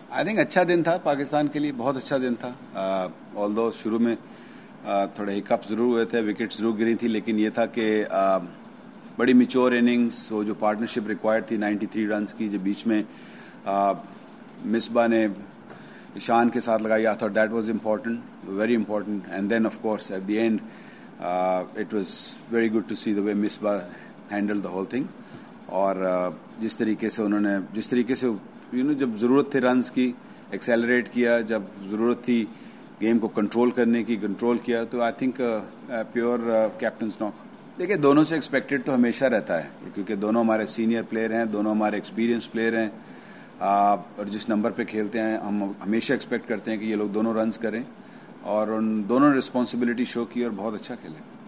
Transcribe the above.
I think अच्छा दिन था पाकिस्तान के लिए, बहुत अच्छा दिन था। ऑल्दो शुरू में थोड़े हिकअप जरूर हुए थे, विकेट जरूर गिरी थी, लेकिन ये था कि बड़ी मिच्योर इनिंग्स, वो जो पार्टनरशिप रिक्वायर्ड थी 93 रन्स की, जो बीच में मिसबा ने ईशान के साथ लगाई, I thought that was important, very important. And then of course at the end it was very good to see the way Misbah handle the whole thing. और जिस तरीके से जब जरूरत थी रन्स की एक्सेलरेट किया, जब जरूरत थी गेम को कंट्रोल करने की, कंट्रोल किया। तो I think pure captain's knock. देखिए, दोनों से एक्सपेक्टेड तो हमेशा रहता है, क्योंकि दोनों हमारे सीनियर प्लेयर हैं, दोनों हमारे एक्सपीरियंस प्लेयर हैं, और जिस नंबर पे खेलते हैं हम हमेशा एक्सपेक्ट करते हैं कि ये लोग दोनों रन्स करें, और उन दोनों ने रिस्पॉन्सिबिलिटी शो की और बहुत अच्छा खेले।